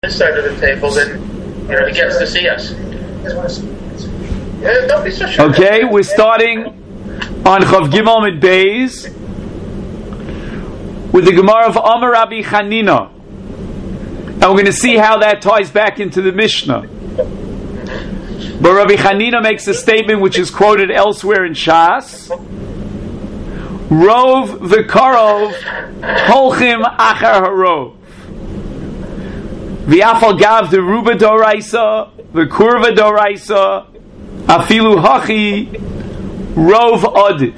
this side of the table, then he gets to see us. Don't be so sure. Okay, we're starting on Chav Gimel Mid Beis with the Gemara of Amar Rabbi Chanina, and we're going to see how that ties back into the Mishnah. But Rabbi Chanina makes a statement which is quoted elsewhere in Shas: Rov v'karov holchim achar harov. V'afal gav de ruba doraisa v'kurva doraisa afilu hachi rov adif.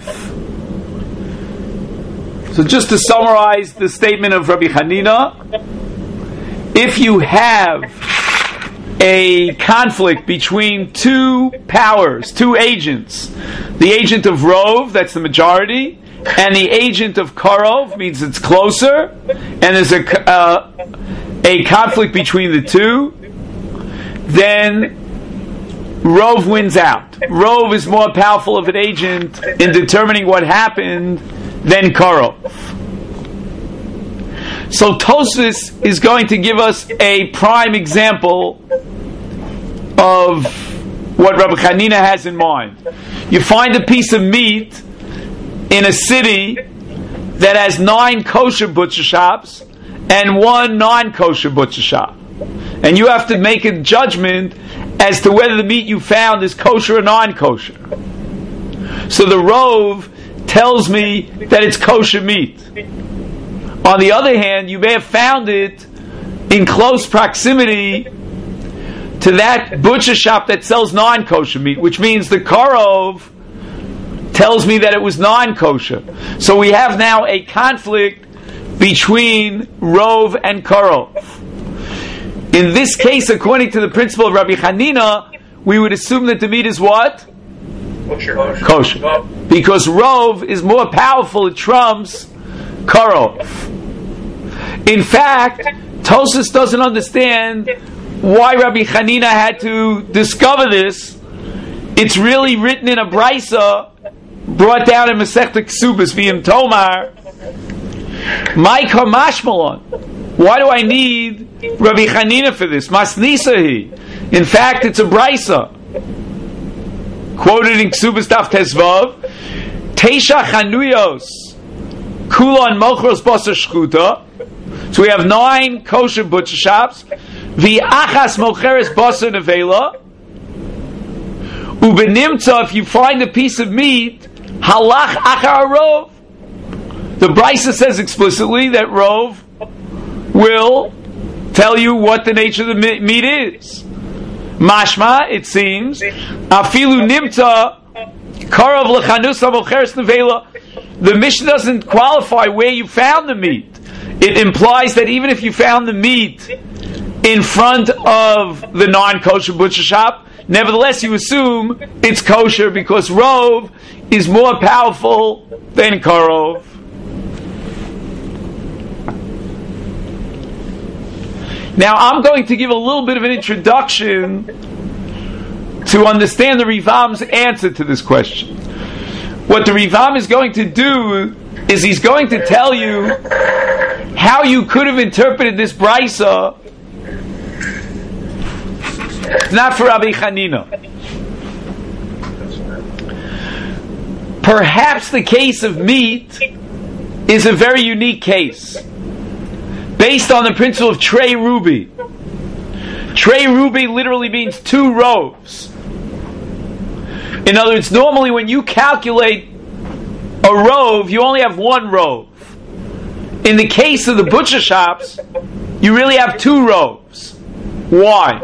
So just to summarize the statement of Rabbi Chanina, if you have a conflict between two powers, two agents, the agent of Rov, that's the majority, and the agent of Karov, means it's closer, and there's a conflict between the two, then Rov wins out. Rov is more powerful of an agent in determining what happened than Karov. So Tosfos is going to give us a prime example of what Rabbi Chanina has in mind. You find a piece of meat in a city that has 9 kosher butcher shops and 1 non-kosher butcher shop, and you have to make a judgment as to whether the meat you found is kosher or non-kosher. So the Rov tells me that it's kosher meat. On the other hand, you may have found it in close proximity to that butcher shop that sells non-kosher meat, which means the Karov tells me that it was non-kosher. So we have now a conflict between Rov and Karov. In this case, according to the principle of Rabbi Chanina, we would assume that the meat is what? Kosher. Because Rov is more powerful, it trumps Karov. In fact, Tosfos doesn't understand why Rabbi Chanina had to discover this. It's really written in a Brisa brought down in Masechta Ksubas v'im Tomar. My Kamashmalon. Why do I need Rabbi Chanina for this? Masnisahi. In fact, it's a Brisa quoted in Ksubas Daf Tezvav. Teisha Chanuyos Kulon Mochros Basar Shchuta. So we have 9 kosher butcher shops. V'achas mocheres basar nevela. Ubenimtza, if you find a piece of meat, halach achar rov. The Brisa says explicitly that Rov will tell you what the nature of the meat is. Mashma, it seems, afilu nimtza karav lechanusa mocheres nevela. The Mishnah doesn't qualify where you found the meat. It implies that even if you found the meat in front of the non-kosher butcher shop, nevertheless you assume it's kosher because Rov is more powerful than Karov. Now I'm going to give a little bit of an introduction to understand the Rivam's answer to this question. What the Rivam is going to do is he's going to tell you how you could have interpreted this Brisa not for Rabbi Chanina. Perhaps the case of meat is a very unique case based on the principle of Trei Rubi. Trei Rubi literally means 2 rows. In other words, normally when you calculate a rove, you only have 1 rove. In the case of the butcher shops, you really have 2 roves. Why?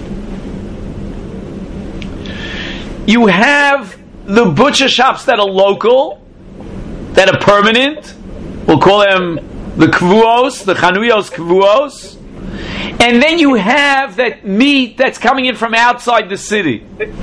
You have the butcher shops that are local, that are permanent. We'll call them the kvuos, the chanuyos kvuos. And then you have that meat that's coming in from outside the city.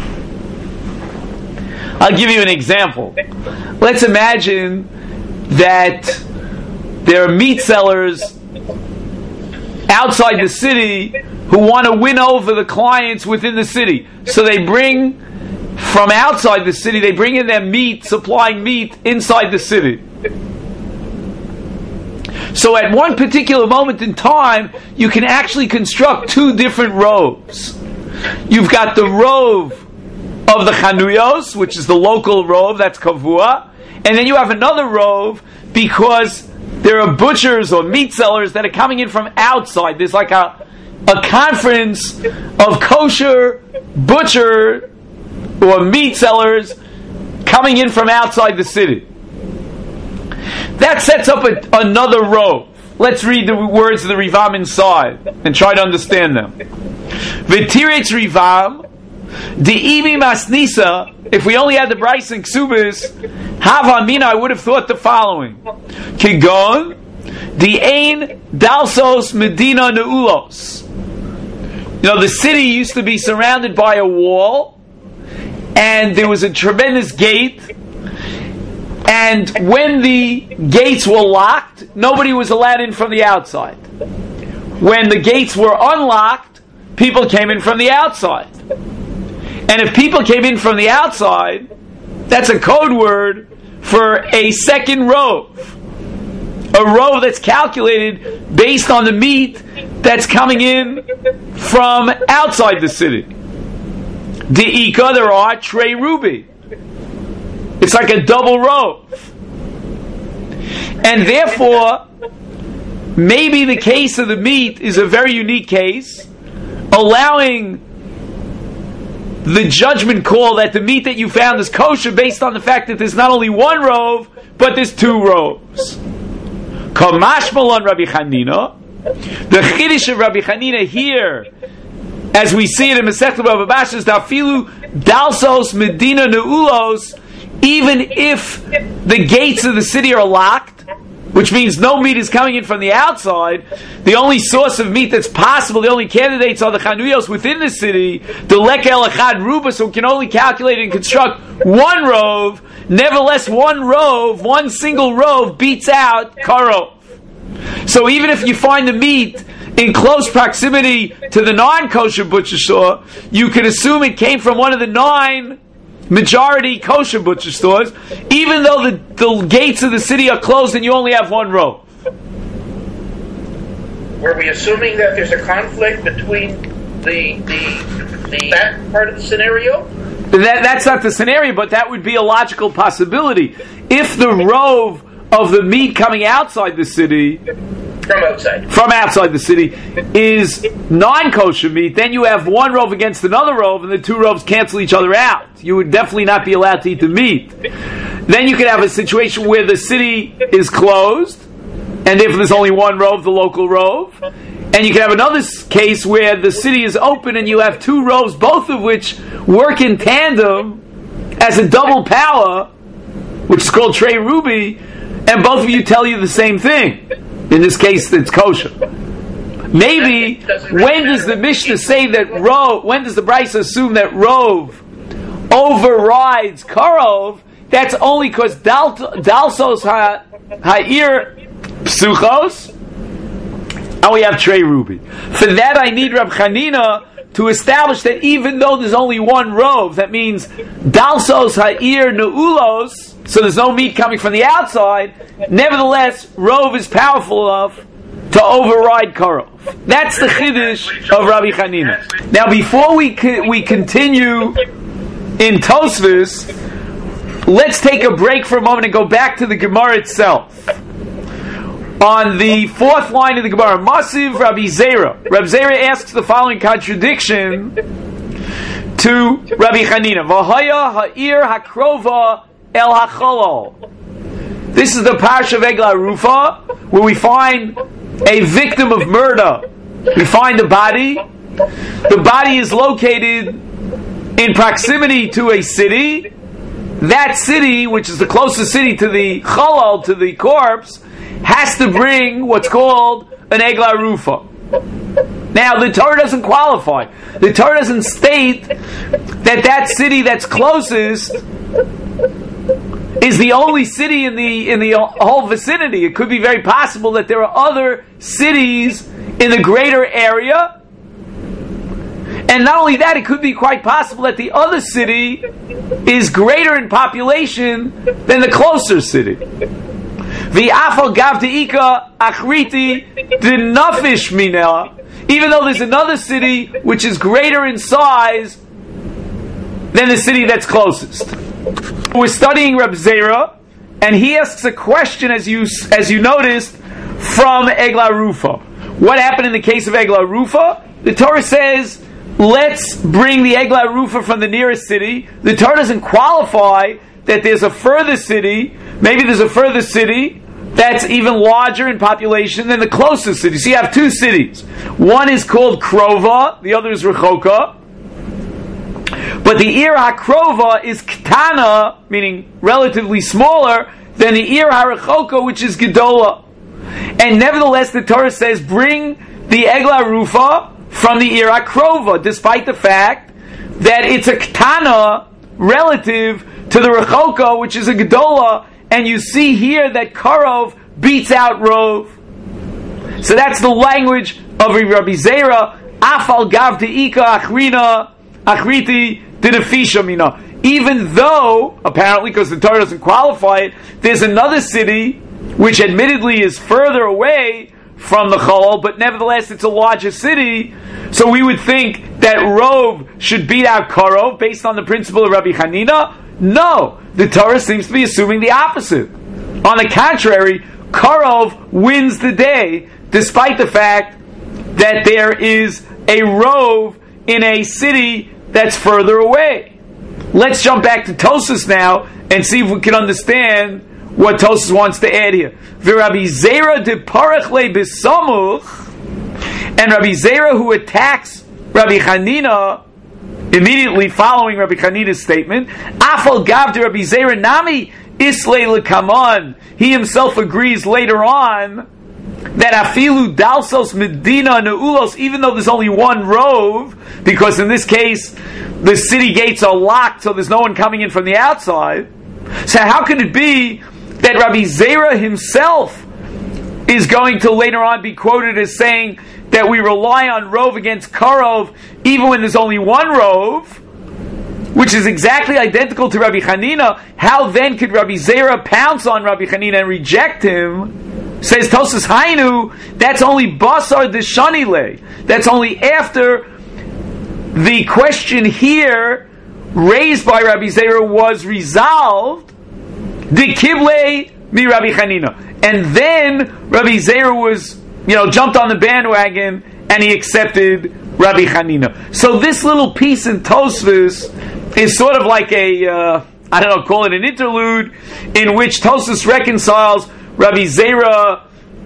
I'll give you an example. Let's imagine that there are meat sellers outside the city who want to win over the clients within the city. So they bring from outside the city, they bring in their meat, supplying meat inside the city. So at one particular moment in time, you can actually construct two different roves. You've got the rove of the Chanuyos, which is the local rove, that's Kavua, and then you have another rove because there are butchers or meat sellers that are coming in from outside. There's like a conference of kosher butcher or meat sellers coming in from outside the city. That sets up another rove. Let's read the words of the Rivam inside and try to understand them. V'tiretz Rivam, De'imi Masnisa, if we only had the Bryce and Ksubis, Havamina, I would have thought the following. Kigon, De'ein Dalsos Medina Neulos. You know, the city used to be surrounded by a wall, and there was a tremendous gate, and when the gates were locked, nobody was allowed in from the outside. When the gates were unlocked, people came in from the outside. And if people came in from the outside, that's a code word for a second rove. A rove that's calculated based on the meat that's coming in from outside the city. De'ika, there are Trey Ruby. It's like a double rove. And therefore, maybe the case of the meat is a very unique case, allowing the judgment call that the meat that you found is kosher based on the fact that there's not only one rove, but there's two roves. Kamashmalon Rabbi Chanina. The Chiddush of Rabbi Chanina here, as we see it in Masechet Bava Basra, is Dafilu Dalsos Medina Neulos, even if the gates of the city are locked, which means no meat is coming in from the outside, the only source of meat that's possible, the only candidates are the Chanuyos within the city, the Lek El Echad Ruba, so we can only calculate and construct one rove. Nevertheless, one single rove beats out Karov. So even if you find the meat in close proximity to the non-kosher butcher store, you can assume it came from one of the 9 majority kosher butcher stores, even though the gates of the city are closed and you only have one row. Were we assuming that there's a conflict between the that part of the scenario? That's not the scenario, but that would be a logical possibility. If the rove of the meat coming outside the city, from outside the city, is non-kosher meat, then you have one rove against another rove, and the two roves cancel each other out. You would definitely not be allowed to eat the meat. Then you could have a situation where the city is closed, and if there's only one rove, the local rove, and you can have another case where the city is open and you have two roves, both of which work in tandem as a double power, which is called Trey Ruby, and both of you tell you the same thing. In this case, it's kosher. Maybe, when does the Mishnah say that rove, when does the Brisa assume that rove overrides karov? That's only because dalsos ha'ir psuchos, and we have Trey Ruby. For that I need Rab Chanina to establish that even though there's only one rove, that means dalsos ha'ir neulos, so there's no meat coming from the outside, nevertheless, rove is powerful enough to override karov. That's the chiddush of Rabbi Chanina. Now, before we continue in Tosfos, let's take a break for a moment and go back to the Gemara itself. On the 4th line of the Gemara, Masiv Rabbi Zera. Rabbi Zera asks the following contradiction to Rabbi Chanina. V'haya ha'ir hakrova el hacholol. This is the Parsha of Eglah Rufa, where we find a victim of murder. We find the body. The body is located in proximity to a city. That city, which is the closest city to the cholol, to the corpse, has to bring what's called an Eglah Rufa. Now, the Torah doesn't qualify. The Torah doesn't state that city that's closest is the only city in the whole vicinity. It could be very possible that there are other cities in the greater area, and not only that, it could be quite possible that the other city is greater in population than the closer city. V'afal gav de'ika achriti denafish mina. Even though there's another city which is greater in size than the city that's closest. We're studying Reb Zera, and he asks a question, as you noticed, from Egla Rufa. What happened in the case of Egla Rufa? The Torah says, let's bring the Egla Rufa from the nearest city. The Torah doesn't qualify that there's a further city. Maybe there's a further city that's even larger in population than the closest city. So you have two cities. One is called Krova, the other is Rechoka. But the Ir HaKrova is Ktana, meaning relatively smaller, than the Ir HaRechoka, which is Gedola. And nevertheless, the Torah says, bring the Egla Rufa from the Ir HaKrova, despite the fact that it's a Ktana relative to the Rechoka, which is a Gedola, and you see here that Karov beats out Rov. So that's the language of Rabbi Zera. Afal gav te'ika achriti dinafisha mina. Even though, apparently, because the Torah doesn't qualify it, there's another city which admittedly is further away from the Cholol, but nevertheless it's a larger city. So we would think that Rov should beat out Karov based on the principle of Rabbi Hanina. No, the Torah seems to be assuming the opposite. On the contrary, Karov wins the day, despite the fact that there is a Rov in a city that's further away. Let's jump back to Tosas now and see if we can understand what Tosas wants to add here. V'Rabbi Zera de Parach le B'Samuch, and Rabbi Zera, who attacks Rabbi Hanina immediately following Rabbi Hanina's statement, Afal gav de Rabbi Zera nami islay lekaman. He himself agrees later on that afilu dalsos medina neulos, even though there's only one rove, because in this case the city gates are locked, so there's no one coming in from the outside. So how can it be that Rabbi Zera himself is going to later on be quoted as saying that we rely on rove against Karov even when there's only one rove, which is exactly identical to Rabbi Hanina? How then could Rabbi Zera pounce on Rabbi Hanina and reject him? Says Tosas Hainu, that's only basar deshanile. That's only after the question here raised by Rabbi Zera was resolved. The kible mi Rabbi Hanina, and then Rabbi Zera was, jumped on the bandwagon and he accepted Rabbi Hanina. So this little piece in Tosfos is sort of like call it an interlude, in which Tosfos reconciles Rabbi Zera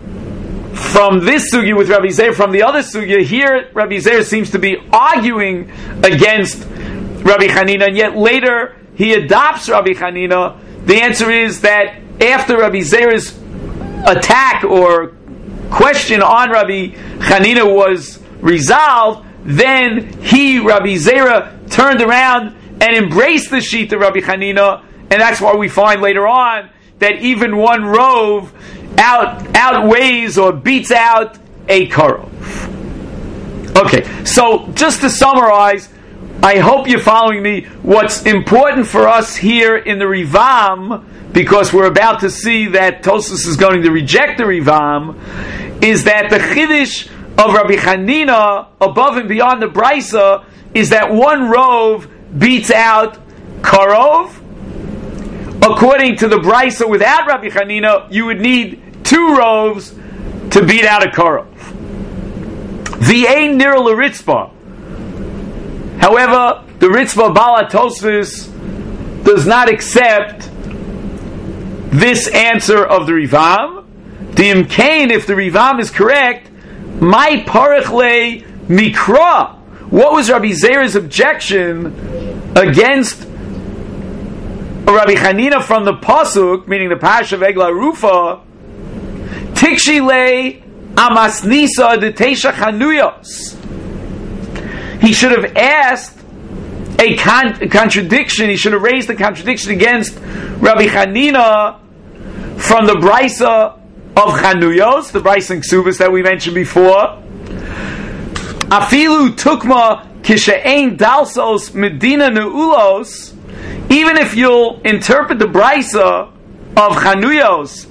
from this sugya with Rabbi Zera from the other sugya. Here, Rabbi Zera seems to be arguing against Rabbi Hanina, and yet later he adopts Rabbi Hanina. The answer is that after Rabbi Zera's attack or question on Rabbi Hanina was resolved, then Rabbi Zera, turned around and embraced the sheet of Rabbi Hanina, and that's why we find later on that even one rove outweighs or beats out a karov. Okay, so just to summarize, I hope you're following me. What's important for us here in the Rivam, because we're about to see that Tosfos is going to reject the Rivam, is that the Chiddush of Rabbi Hanina, above and beyond the Brisa, is that one rove beats out Karov. According to the Brisa, without Rabbi Hanina, you would need two roves to beat out a Karov. V'ein nir l'ritzpah. However, the Ritzvah Bala Tosfos does not accept this answer of the Rivam. The Imkain, if the Rivam is correct, my parach le mikra. What was Rabbi Zera's objection against Rabbi Hanina from the pasuk, meaning the Parsha of Egla Rufa? Tikshi le amasnisa de teisha chanuyos. He should have asked a contradiction. He should have raised a contradiction against Rabbi Hanina from the Brisa of Chanuyos, the Brisa in Ksubas that we mentioned before. Afilu tukma kishe'ein dalsos medina neulos. Even if you'll interpret the Brisa of Chanuyos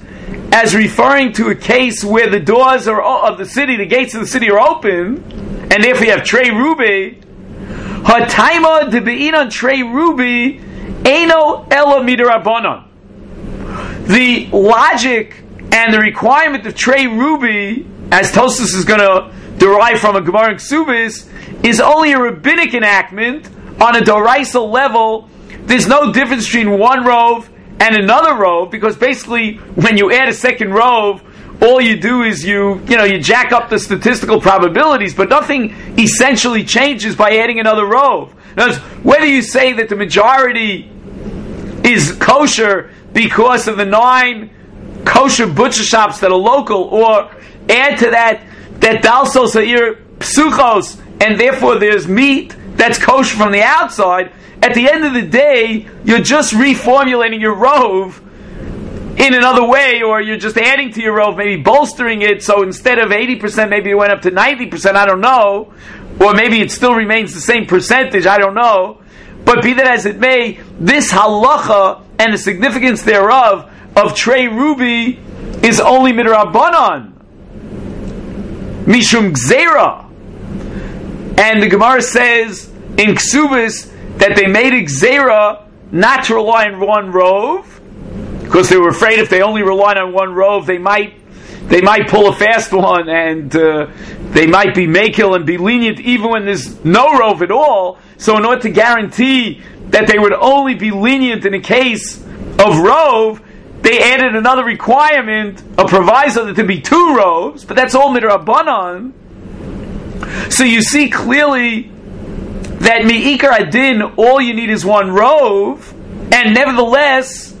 as referring to a case where the doors of the city, the gates of the city are open, and therefore you have Trey Ruby. Hataima de be'inan Trey Ruby Eino Ela Midarabanan. The logic and the requirement of Trey Ruby, as Tosfos is going to derive from a Gemara in Ksubis, is only a rabbinic enactment on a Doraisa level. There's no difference between one rove and another rove, because basically when you add a second rove, all you do is you jack up the statistical probabilities, but nothing essentially changes by adding another rove. In other words, whether you say that the majority is kosher because of the 9 kosher butcher shops that are local, or add to that dalsos are psuchos, and therefore there's meat that's kosher from the outside, at the end of the day, you're just reformulating your rove in another way, or you're just adding to your rove, maybe bolstering it, so instead of 80%, maybe it went up to 90%, I don't know, or maybe it still remains the same percentage, I don't know. But be that as it may, this halacha and the significance thereof of Trey Ruby is only midrabanan, mishum gzeira. And the Gemara says in Ksubis that they made a gzeira not to rely on one rove, because they were afraid if they only relied on one rove, they might pull a fast one, and they might be makil and be lenient even when there's no rove at all. So in order to guarantee that they would only be lenient in a case of rove, they added another requirement, a proviso that there be 2 roves, but that's all midrabanan. So you see clearly that mi'ikar adin, all you need is one rove, and nevertheless,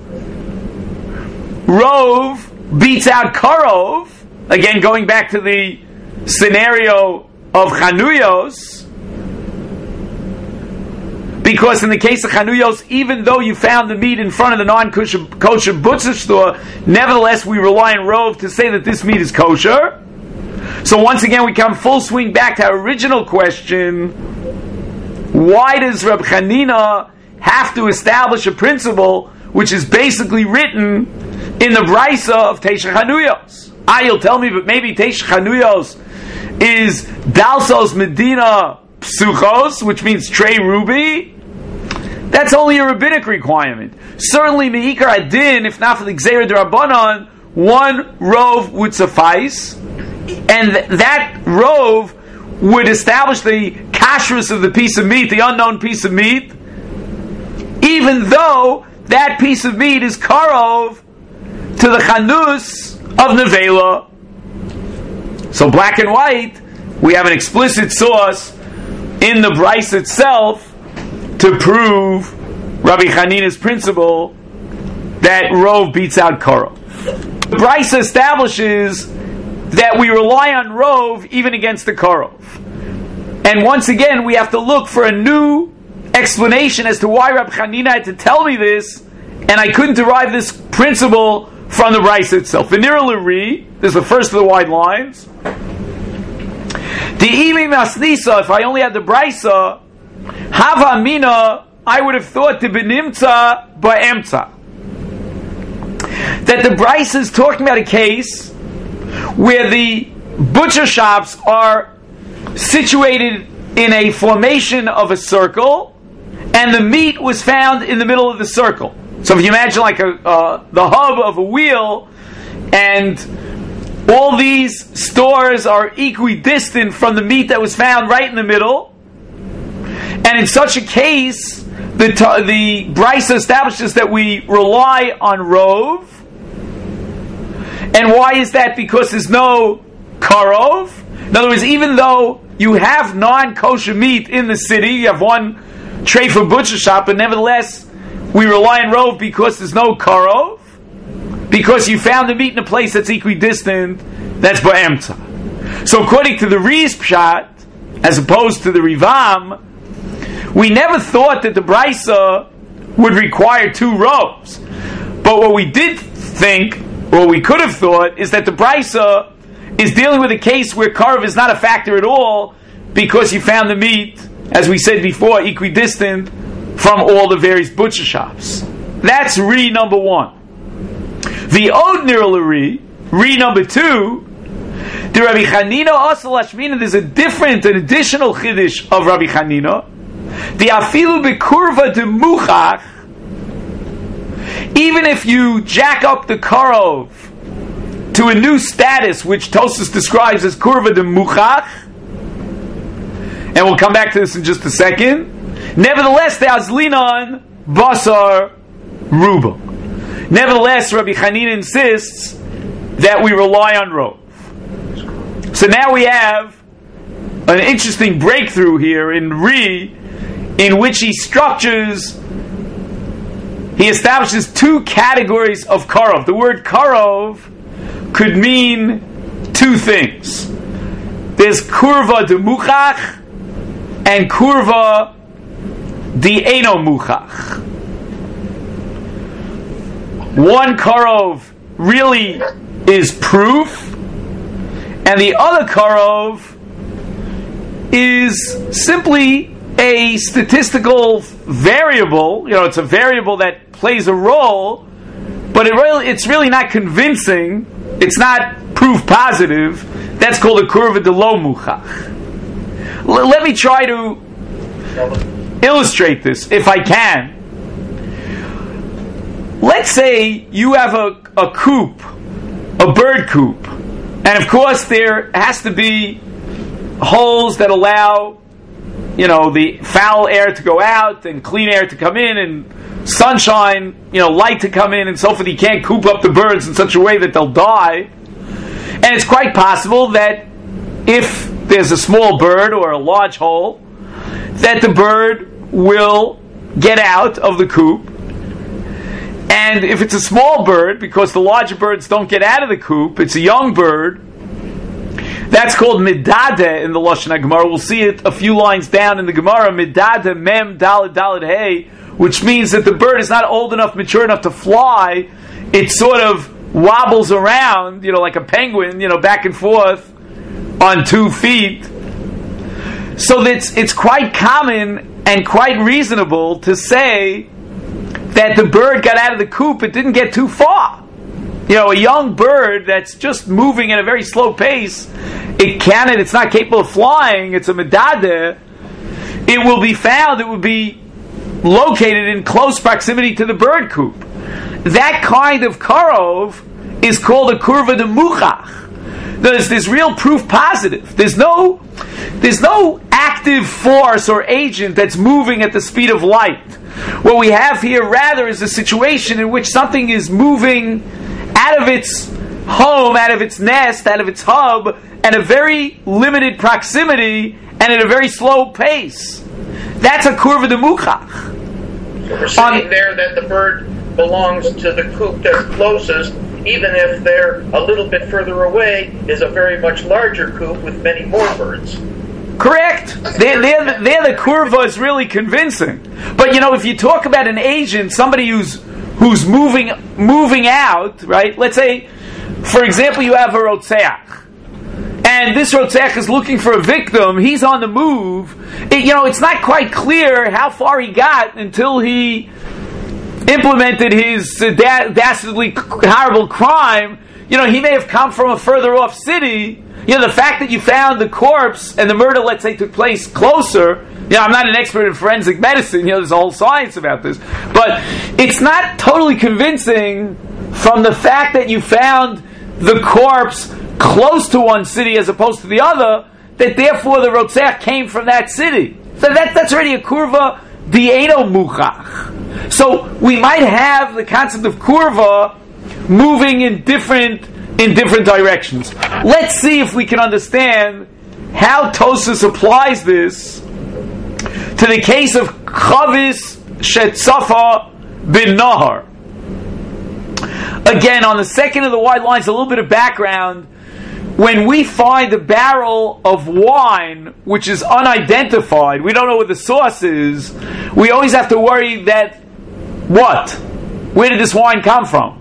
rove beats out karov. Again, going back to the scenario of chanuyos, because in the case of chanuyos, even though you found the meat in front of the non-kosher butcher store, nevertheless we rely on rove to say that this meat is kosher. So once again, we come full swing back to our original question: why does Reb Chanina have to establish a principle which is basically written in the Brisa of Teisha Chanuyos? You'll tell me, but maybe Teisha Chanuyos is Dalsos Medina Psuchos, which means Trey Ruby. That's only a rabbinic requirement. Certainly, Me'ikar Adin, if not for the Gzeira D'Rabbanan, one rove would suffice, and that rove would establish the kashrus of the piece of meat, the unknown piece of meat, even though that piece of meat is karov to the chanus of nevela. So black and white, we have an explicit source in the Bryce itself to prove Rabbi Chanina's principle that rove beats out karov. The Bryce establishes that we rely on rove even against the karov. And once again, we have to look for a new explanation as to why Rabbi Chanina had to tell me this, and I couldn't derive this principle from the Bryce itself. V'nira l'ri, this is the first of the wide lines. De'imi masnisa, if I only had the Brysa, hava mina, I would have thought the benimtza ba'emtza, that the Bryce is talking about a case where the butcher shops are situated in a formation of a circle, and the meat was found in the middle of the circle. So if you imagine like the hub of a wheel, and all these stores are equidistant from the meat that was found right in the middle, and in such a case, the Bryce establishes that we rely on rove. And why is that? Because there's no karov. In other words, even though you have non-kosher meat in the city, you have one tray for butcher shop, but nevertheless, we rely on rove because there's no karov, because you found the meat in a place that's equidistant, that's ba'emtza. So according to the Riz Pshat, as opposed to the Rivam, we never thought that the Brisa would require 2 roves. But what we did think, or we could have thought, is that the Brisa is dealing with a case where karov is not a factor at all, because you found the meat, as we said before, equidistant from all the various butcher shops. That's re number 1. The Od Nirlari, Re number 2, the Rabbi Chanina Asal Ashmina, there's an additional Chiddush of Rabbi Chanina. The Afilu Bekurva de Muchach, even if you jack up the Karov to a new status, which Tosfos describes as Kurva de Muchach, and we'll come back to this in just a second, nevertheless, the Azlinon Basar Ruba. Nevertheless, Rabbi Chanina insists that we rely on Rov. So now we have an interesting breakthrough here in Re, in which he establishes two categories of Karov. The word Karov could mean two things. There's Kurva de Muchach and Kurva de Eino Muchach. One Karov really is proof, and the other Karov is simply a statistical variable. It's a variable that plays a role, but it's really not convincing. It's not proof positive. That's called a Kurva de Lo Muchach. Let me try to illustrate this, if I can. Let's say you have a coop, a bird coop, and of course there has to be holes that allow, the foul air to go out and clean air to come in, and sunshine, light to come in, and so forth. You can't coop up the birds in such a way that they'll die. And it's quite possible that if there's a small bird or a large hole, that the bird will get out of the coop. And if it's a small bird, because the larger birds don't get out of the coop, it's a young bird, that's called midade in the Lashon HaGemara. We'll see it a few lines down in the Gemara. Midade mem daled daled hey, which means that the bird is not old enough, mature enough to fly. It sort of wobbles around, like a penguin, back and forth on 2 feet. So it's quite common and quite reasonable to say that the bird got out of the coop, it didn't get too far. A young bird that's just moving at a very slow pace, it's not capable of flying, it's a medadeh, it will be found, it will be located in close proximity to the bird coop. That kind of karov is called a kurva de muchach. There's real proof positive. There's no active force or agent that's moving at the speed of light. What we have here rather is a situation in which something is moving out of its home, out of its nest, out of its hub, at a very limited proximity and at a very slow pace. That's a kurva de muchach. So we're saying there that the bird belongs to the coop that's closest, even if they're a little bit further away, is a very much larger coop with many more birds. Correct. There the kurva is really convincing. But if you talk about an agent, somebody who's moving out, right? Let's say, for example, you have a rotzeach, and this rotzeach is looking for a victim. He's on the move. It's not quite clear how far he got until he implemented his dastardly, horrible crime. He may have come from a further off city. The fact that you found the corpse and the murder, let's say, took place closer. I'm not an expert in forensic medicine. There's a whole science about this. But it's not totally convincing from the fact that you found the corpse close to one city as opposed to the other, that therefore the Rotzeach came from that city. So that's already a kurva d'eino muchach. So we might have the concept of kurva moving in different directions. Let's see if we can understand how Tosfos applies this to the case of Chavis Shetzafa bin Nahar. Again, on the second of the white lines, a little bit of background. When we find a barrel of wine which is unidentified, we don't know what the source is, we always have to worry that, where did this wine come from?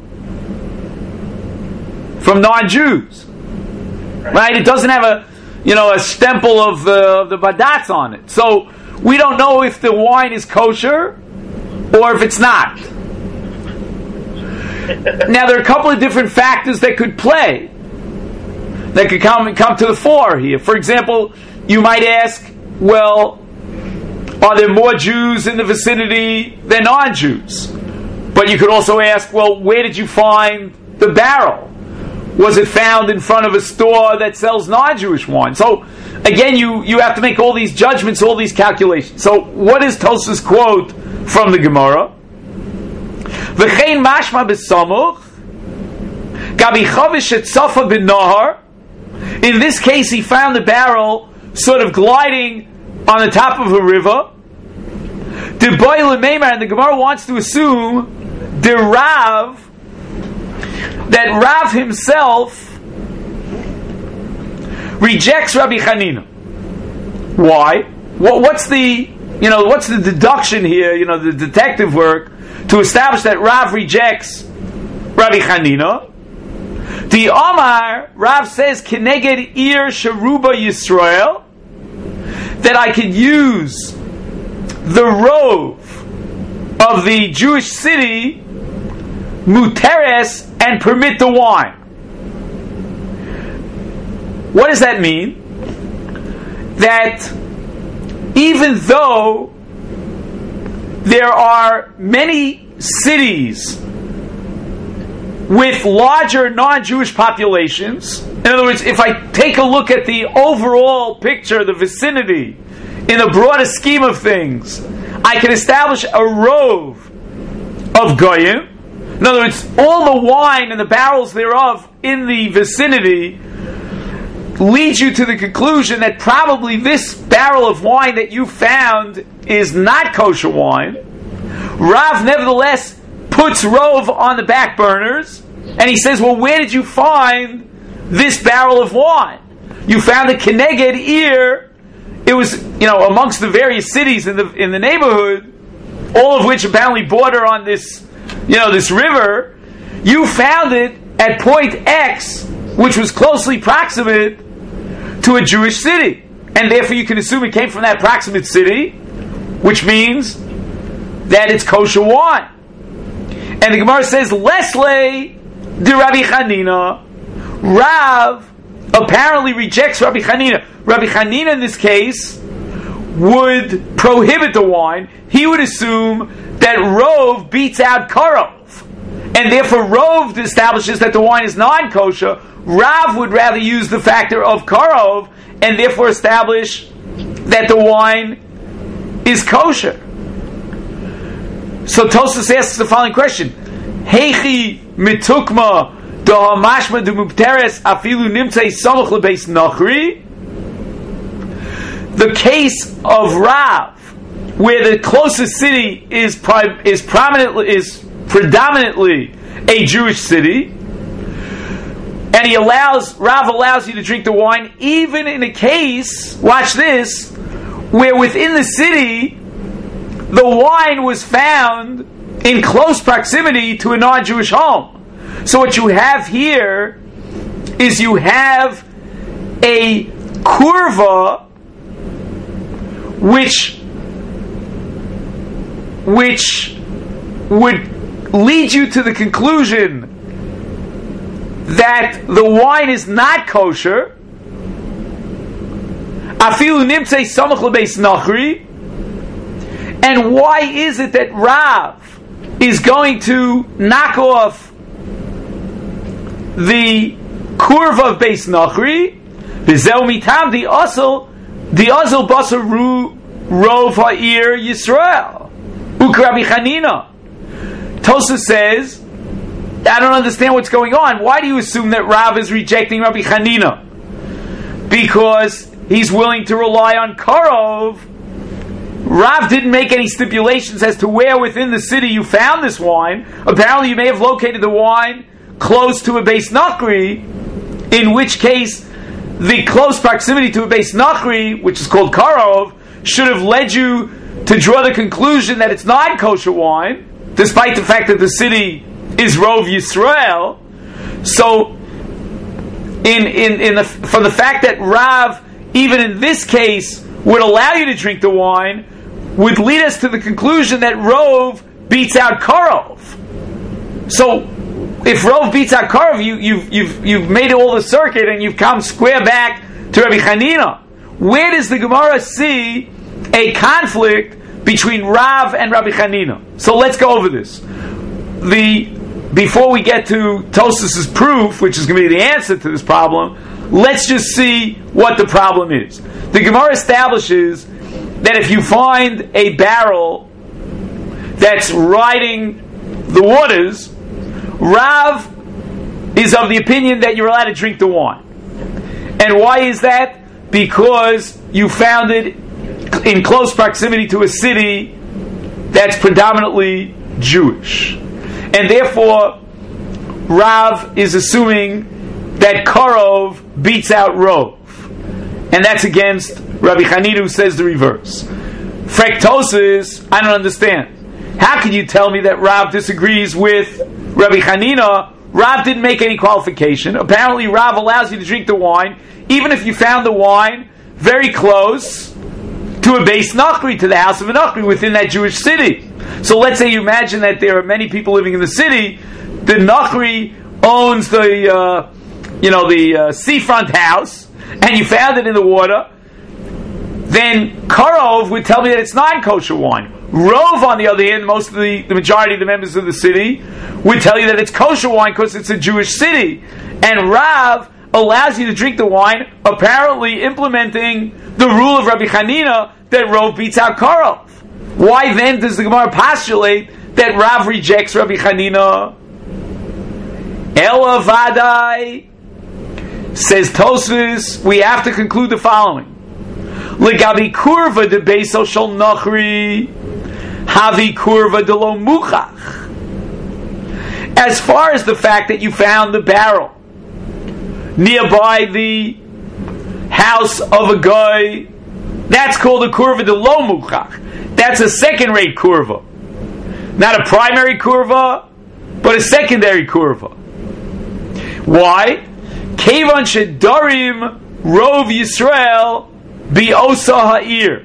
From non-Jews. Right? It doesn't have a stempel of the badatz on it. So we don't know if the wine is kosher or if it's not. Now there are a couple of different factors that could play, that could come to the fore here. For example, you might ask, well, are there more Jews in the vicinity than non-Jews? But you could also ask, well, where did you find the barrel? Was it found in front of a store that sells non-Jewish wine? So, again, you have to make all these judgments, all these calculations. So, what is Tosfos' quote from the Gemara? V'chein mashma b'samuch gabi chavish etzafa b'nahar. In this case, he found the barrel sort of gliding on the top of a river. And the Gemara wants to assume that Rav himself rejects Rabbi Chanina. Why? What's the deduction here? The detective work to establish that Rav rejects Rabbi Chanina. The Omar, Rav says, Keneged Ir Sharuba Yisrael, that I could use the rove of the Jewish city, muteres, and permit the wine. What does that mean? That even though there are many cities with larger non-Jewish populations, in other words, if I take a look at the overall picture, the vicinity, in the broader scheme of things, I can establish a rove of Goyim. In other words, all the wine and the barrels thereof in the vicinity leads you to the conclusion that probably this barrel of wine that you found is not kosher wine. Rav nevertheless puts rove on the back burners, and he says, well, where did you find this barrel of wine? You found it Keneged Ir. It was, amongst the various cities in the neighborhood, all of which apparently border on this, this river. You found it at point X, which was closely proximate to a Jewish city, and therefore you can assume it came from that proximate city, which means that it's kosher wine. And the Gemara says, Lesle de Rabbi Chanina. Rav apparently rejects Rabbi Chanina. Rabbi Chanina in this case would prohibit the wine. He would assume that rove beats out karov, and therefore rove establishes that the wine is non-kosher. Rav would rather use the factor of karov and therefore establish that the wine is kosher. So Tosfos asks the following question: Heichi mitukma da mashma de mubteres afilu nimtzei samuch lebeis nachri. The case of Rav, where the closest city is predominantly a Jewish city, and Rav allows you to drink the wine, even in a case, watch this, where within the city the wine was found in close proximity to a non-Jewish home. So what you have here is you have a kurva which would lead you to the conclusion that the wine is not kosher. Afilu nimtzei samach lebeis nachri. And why is it that Rav is going to knock off the kurva of Beis Nachri? V'zeu mitam the asel basar rov ha'ir Yisrael u'Rabbi Chanina. Tosfos says, I don't understand what's going on. Why do you assume that Rav is rejecting Rabbi Chanina? Because he's willing to rely on karov. Rav didn't make any stipulations as to where within the city you found this wine. Apparently you may have located the wine close to a Beis Nachri, in which case the close proximity to a Beis Nachri, which is called karov, should have led you to draw the conclusion that it's non-kosher wine, despite the fact that the city is Rov Yisrael. So from the fact that Rav, even in this case, would allow you to drink the wine, would lead us to the conclusion that Rov beats out Karov. So if Rov beats out Karov, you've made all the circuit and you've come square back to Rabbi Chanina. Where does the Gemara see a conflict between Rav and Rabbi Chanina? So let's go over this. Before we get to Tosfos' proof, which is going to be the answer to this problem, let's just see what the problem is. The Gemara establishes that if you find a barrel that's riding the waters, Rav is of the opinion that you're allowed to drink the wine. And why is that? Because you found it in close proximity to a city that's predominantly Jewish. And therefore, Rav is assuming that Karov beats out Rov. And that's against Rabbi Chanina, who says the reverse. Tosfos, I don't understand. How can you tell me that Rav disagrees with Rabbi Chanina? Rav didn't make any qualification. Apparently, Rav allows you to drink the wine, even if you found the wine very close to a base Nachri, to the house of a Nachri within that Jewish city. So let's say you imagine that there are many people living in the city. The Nachri owns the seafront house, and you found it in the water. Then Karov would tell me that it's non-kosher wine. Rov, on the other hand, most of the majority of the members of the city would tell you that it's kosher wine because it's a Jewish city. And Rav allows you to drink the wine, apparently implementing the rule of Rabbi Chanina that Rov beats out Karov. Why then does the Gemara postulate that Rav rejects Rabbi Chanina? Ela vadai, says Tosfos, we have to conclude the following. Legabi kurva de beiso shel nachri, havi kurva de lo muchach. As far as the fact that you found the barrel nearby the house of a guy, that's called a kurva de lo muchach. That's a second-rate kurva. Not a primary kurva, but a secondary kurva. Why? Kevan shedarim rov Yisrael bi osa ha'ir.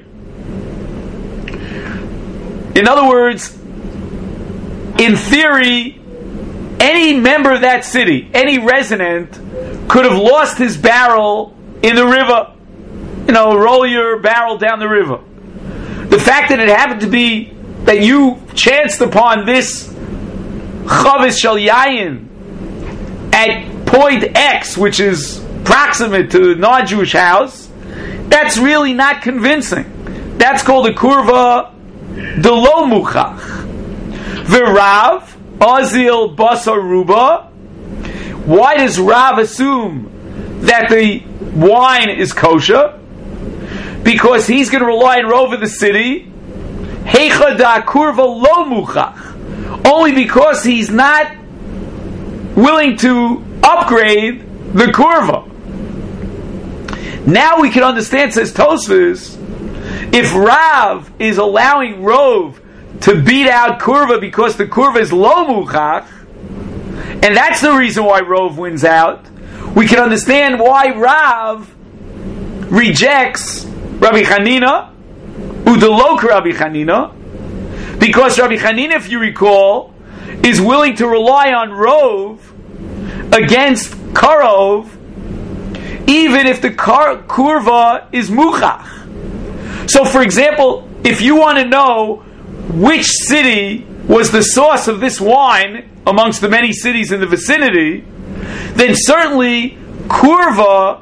In other words, in theory, any member of that city, any resident, could have lost his barrel in the river. Roll your barrel down the river. The fact that it happened to be that you chanced upon this chavis shel yayin at point X, which is proximate to the non-Jewish house, that's really not convincing. That's called a kurva de lo muchach. V'Rav azil basar ruba. Why does Rav assume that the wine is kosher? Because he's going to rely on Rov of the city. Heicha da kurva lo muchach. Only because he's not willing to upgrade the kurva. Now we can understand, says Tosfos, if Rav is allowing Rov to beat out kurva because the kurva is lo muchach, and that's the reason why Rov wins out, we can understand why Rav rejects Rabbi Chanina, udalok Rabbi Chanina, because Rabbi Chanina, if you recall, is willing to rely on Rov against Karov, even if the kurva is muchach. So, for example, if you want to know which city was the source of this wine amongst the many cities in the vicinity, then certainly kurva,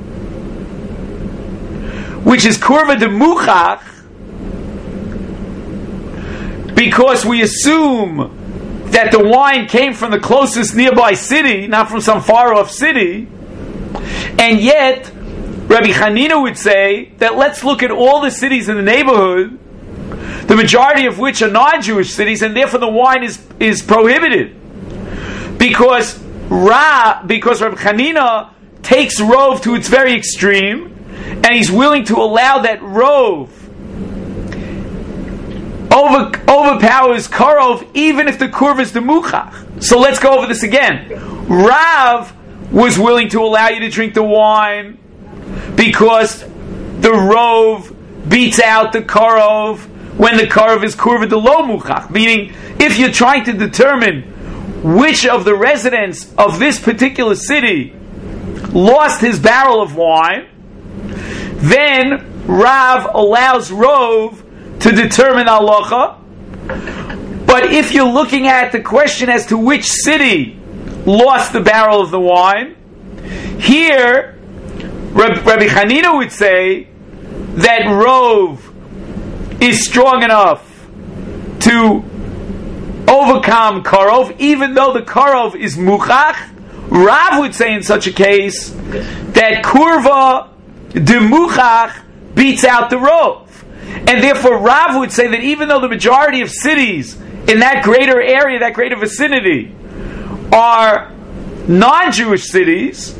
which is kurva de muchach, because we assume that the wine came from the closest nearby city, not from some far-off city, and yet Rabbi Chanina would say that let's look at all the cities in the neighborhood, the majority of which are non-Jewish cities, and therefore the wine is prohibited. Because Rabbi Chanina takes Rov to its very extreme, and he's willing to allow that Rov overpowers Karov even if the kurva is the muchach. So let's go over this again. Rav was willing to allow you to drink the wine because the Rov beats out the Karov when the Karov is kurva de lo muchach. Meaning, if you're trying to determine which of the residents of this particular city lost his barrel of wine, then Rav allows Rov to determine halacha. But if you're looking at the question as to which city lost the barrel of the wine, here Rabbi Hanina would say that Rov is strong enough to overcome Karov, even though the Karov is Muchach. Rav would say in such a case that Kurva de Muchach beats out the Rov. And therefore Rav would say that even though the majority of cities in that greater area, that greater vicinity, are non-Jewish cities,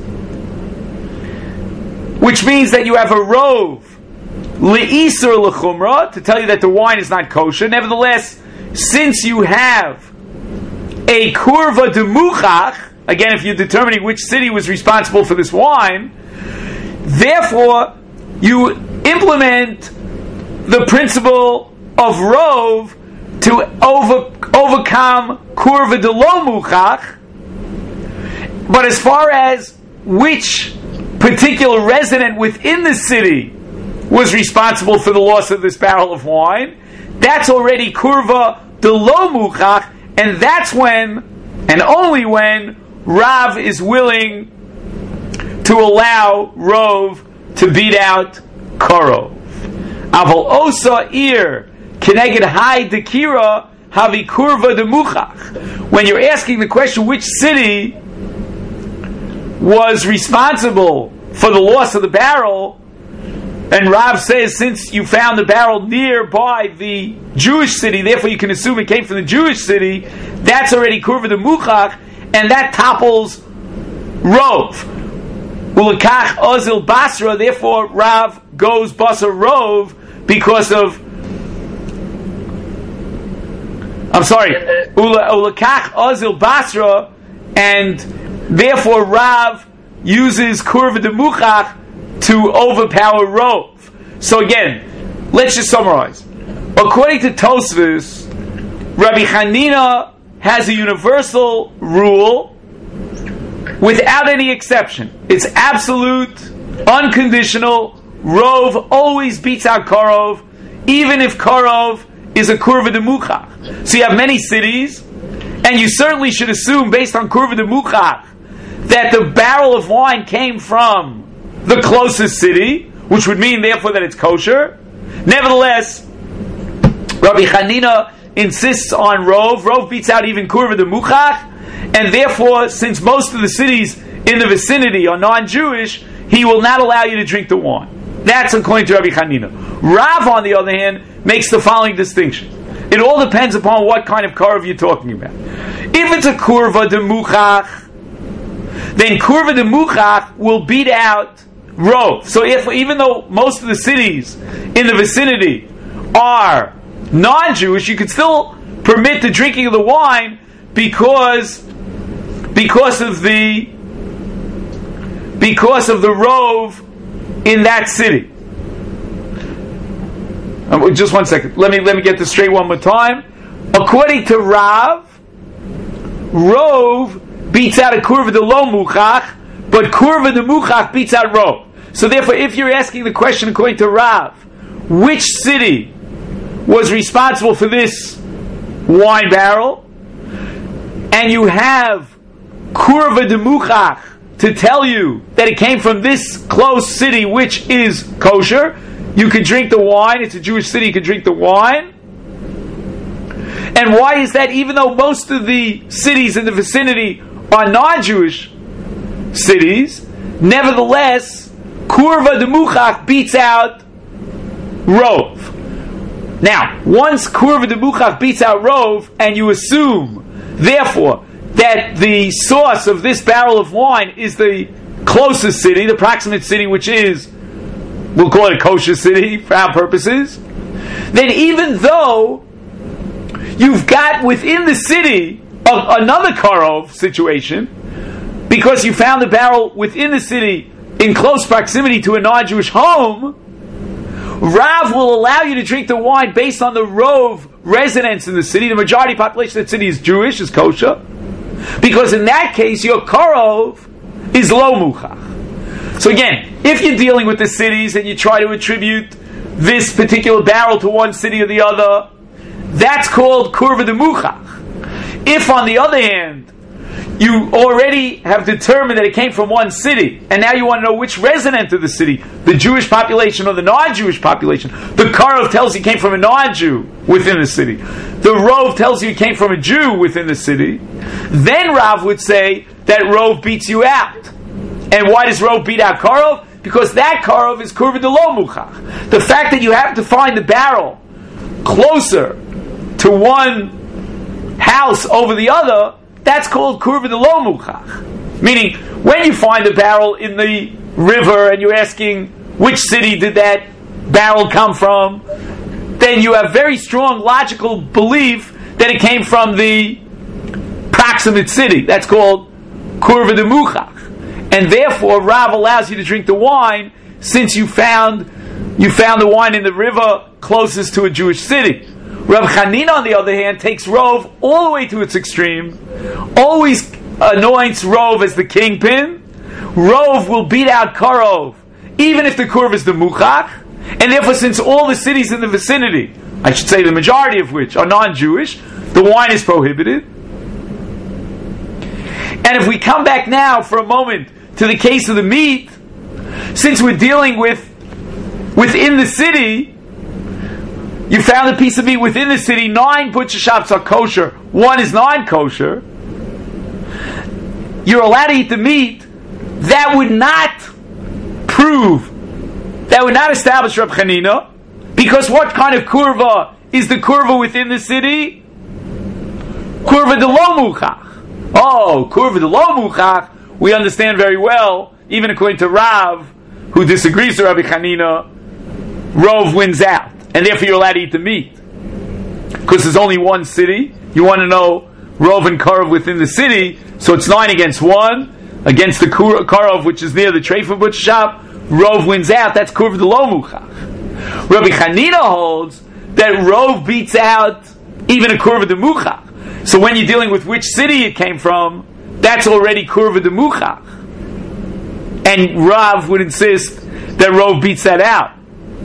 which means that you have a Rov Le'isur L'chumra, to tell you that the wine is not kosher. Nevertheless, since you have a Kurva de Muchach, again, if you're determining which city was responsible for this wine, therefore you implement the principle of Rov to overcome Kurva de Lo Muchach. But as far as which particular resident within the city was responsible for the loss of this barrel of wine, that's already Kurva de Lo Muchach, and that's when, and only when, Rav is willing to allow Rov to beat out Karov. Aval osa ir keneged hai dekira havi kurva de muchach. When you're asking the question which city was responsible for the loss of the barrel, and Rav says since you found the barrel nearby the Jewish city, therefore you can assume it came from the Jewish city, that's already kurva de muchach, and that topples Rov. Ulakach ozil basra, therefore Rav goes basar Rov because of, Ulakach ozil basra, and therefore Rav uses kurva de muchach to overpower Rov. So again, let's just summarize. According to Tosfos, Rabbi Hanina has a universal rule without any exception. It's absolute, unconditional. Rov always beats out Karov, even if Karov is a Kurva de Muchach. So you have many cities, and you certainly should assume, based on Kurva de Muchach, that the barrel of wine came from the closest city, which would mean, therefore, that it's kosher. Nevertheless, Rabbi Hanina insists on Rov. Rov beats out even Kurva de Muchach, and therefore, since most of the cities in the vicinity are non-Jewish, he will not allow you to drink the wine. That's according to Rabbi Hanina. Rav, on the other hand, makes the following distinction. It all depends upon what kind of Karov you're talking about. If it's a Kurva de Muchach, then Kurva de Muchach will beat out Rov. So even though most of the cities in the vicinity are non-Jewish, you could still permit the drinking of the wine because of the Rov in that city. Just one second. Let me get this straight one more time. According to Rav, Rov beats out a Kurva de Lo Muchach, but Kurva de Muchach beats out Rov. So therefore, if you're asking the question according to Rav, which city was responsible for this wine barrel, and you have Kurva de Muchach to tell you that it came from this close city, which is kosher, you can drink the wine. It's a Jewish city, you can drink the wine. And why is that? Even though most of the cities in the vicinity are non-Jewish cities, nevertheless, Kurva de Muchach beats out Rov. Now, once Kurva de Muchach beats out Rov, and you assume, therefore, that the source of this barrel of wine is the closest city, the proximate city, which is, we'll call it a kosher city for our purposes, then even though you've got within the city another Karov situation, because you found the barrel within the city in close proximity to a non-Jewish home, Rav will allow you to drink the wine based on the Rov residents in the city. The majority population of the city is Jewish, is kosher. because in that case your karov is lo muchach. So again, if you're dealing with the cities and you try to attribute this particular barrel to one city or the other, that's called kurva de muchach. If, on the other hand, you already have determined that it came from one city, and now you want to know which resident of the city, the Jewish population or the non-Jewish population, the karov tells you it came from a non-Jew within the city, the rov tells you it came from a Jew within the city, then Rav would say that rov beats you out. And why does rov beat out karov? Because that karov is kurva de lo muchach. The fact that you have to find the barrel closer to one house over the other, that's called kurva de lo muchach. Meaning, when you find the barrel in the river and you're asking which city did that barrel come from, then you have very strong logical belief that it came from the proximate city. That's called kurva de muchach. And therefore, Rav allows you to drink the wine since you found the wine in the river closest to a Jewish city. Rav Chanina, on the other hand, takes rov all the way to its extreme, always anoints rov as the kingpin. Rov will beat out karov, even if the kurv is the muchach, and therefore, since all the cities in the vicinity, I should say the majority of which are non-Jewish, the wine is prohibited. And if we come back now for a moment to the case of the meat, since we're dealing within the city, you found a piece of meat within the city, 9 butcher shops are kosher, 1 is non-kosher, you're allowed to eat the meat. That would not establish Reb Chanina, because what kind of kurva is the kurva within the city? Kurva de lo muchach. Oh, kurva de lo muchach, we understand very well, even according to Rav, who disagrees with Rabbi Chanina, rov wins out, and therefore you're allowed to eat the meat. Because there's only one city, you want to know rov and karov within the city, so it's 9 against 1, against the karov which is near the treifa butcher shop, rov wins out, that's kurva de lo muchach. Rabbi Chanina holds that rov beats out even a kurva de muchach. So when you're dealing with which city it came from, that's already kurva de muchach. And Rav would insist that rov beats that out.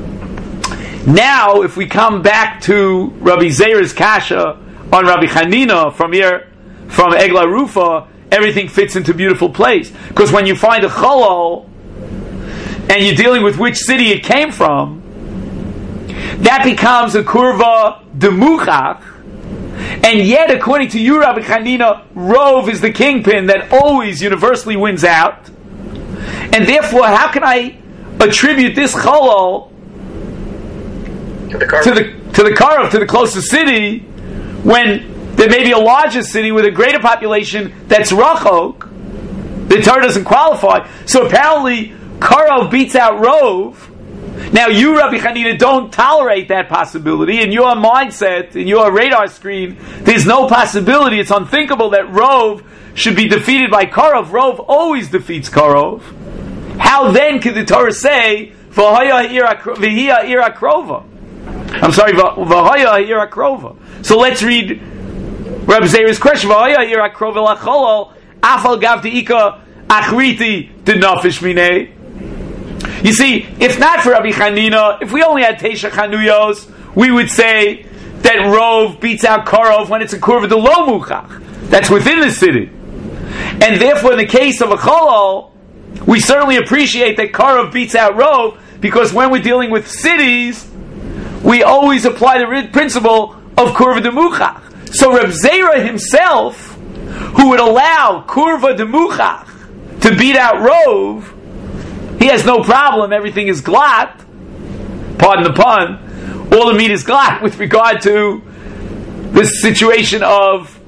Now, if we come back to Rabbi Zera's kasha on Rabbi Chanina from Egla Rufa, everything fits into a beautiful place. Because when you find a cholol, and you're dealing with which city it came from, that becomes a kurva de muchach. And yet, according to you, Rabbi Chanina, rov is the kingpin that always universally wins out. And therefore, how can I attribute this cholol to the karov, to the closest city, when there may be a larger city with a greater population that's rachok? The Torah doesn't qualify. So apparently, karov beats out rov. Now you, Rabbi Chanina, don't tolerate that possibility. In your mindset, in your radar screen, there's no possibility, it's unthinkable that rov should be defeated by karov. Rov always defeats karov. How then could the Torah say, V'haya ira krova? I'm sorry, V'haya ira krova. So let's read Rabbi Zera's question. V'haya ira krova lacholol, afal gav de'ika achriti denafish minei. You see, if not for Rabbi Chanina, if we only had Teisha Chanuyos, we would say that rov beats out karov when it's a kurva de lo muchach. That's within the city. And therefore, in the case of a cholol, we certainly appreciate that karov beats out rov, because when we're dealing with cities, we always apply the principle of kurva de muchach. So Reb Zera himself, who would allow kurva de muchach to beat out rov, he has no problem, everything is glat, pardon the pun, all the meat is glat with regard to the situation of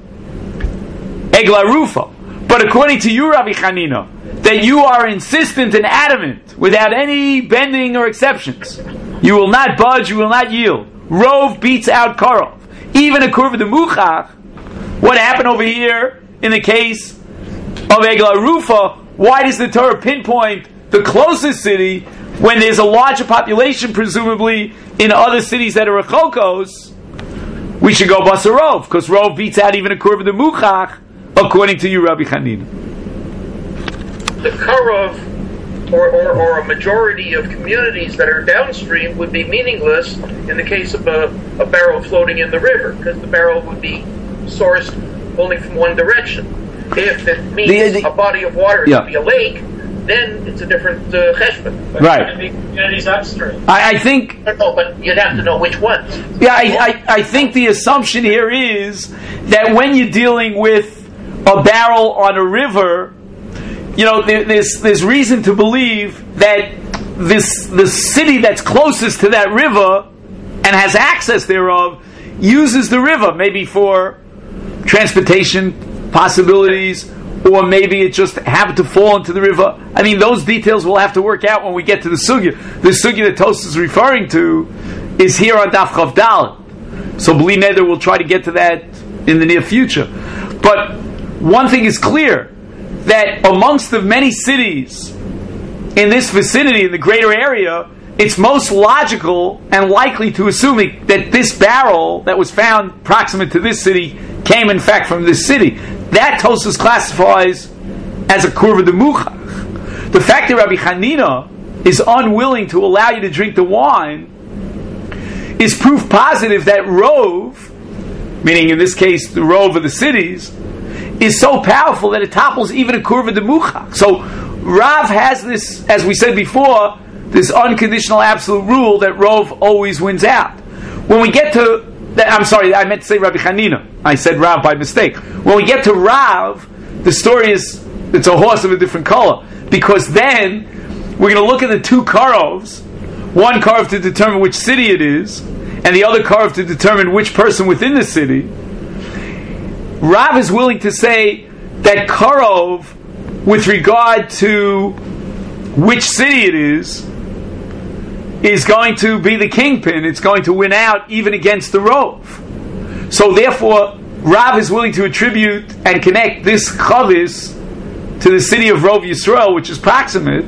Egla Rufa. But according to you, Rabbi Chanina, that you are insistent and adamant, without any bending or exceptions, you will not budge, you will not yield. Rov beats out karov. Even a kurva de muchach, what happened over here in the case of Egla Rufa, why does the Torah pinpoint the closest city when there's a larger population, presumably in other cities that are rechokos? We should go basar rov, because rov beats out even a kurva de muchach according to you, Rabbi Hanina? The Karov, or a majority of communities that are downstream, would be meaningless in the case of a barrel floating in the river, because the barrel would be sourced only from one direction. If it means a body of water to be a lake, then it's a different cheshbon. Right. Communities upstream. I think. No, but you'd have to know which ones. Yeah, I think the assumption here is that when you're dealing with a barrel on a river, there's reason to believe that the city that's closest to that river and has access thereof uses the river, maybe for transportation possibilities, or maybe it just happened to fall into the river. I mean, those details we'll have to work out when we get to the sugya. The sugya that Tosfos is referring to is here on Daf Chav Daled. So Bli Neder will try to get to that in the near future. But one thing is clear, that amongst the many cities in this vicinity, in the greater area, it's most logical and likely to assume that this barrel that was found proximate to this city came in fact from this city. That Tosfos classifies as a kurva de muchach. The fact that Rabbi Hanina is unwilling to allow you to drink the wine is proof positive that Rov, meaning in this case the Rov of the cities, is so powerful that it topples even a kurva de muchach. So Rav has this, as we said before, this unconditional absolute rule that Rov always wins out. When we get to, I'm sorry, I meant to say Rabbi Hanina. I said Rav by mistake. When we get to Rav, the story is, it's a horse of a different color. Because then, we're going to look at the two karovs, one karov to determine which city it is, and the other karov to determine which person within the city. Rav is willing to say that karov, with regard to which city it is going to be the kingpin. It's going to win out even against the Rov. So therefore, Rav is willing to attribute and connect this chavis to the city of Rov Yisrael, which is proximate,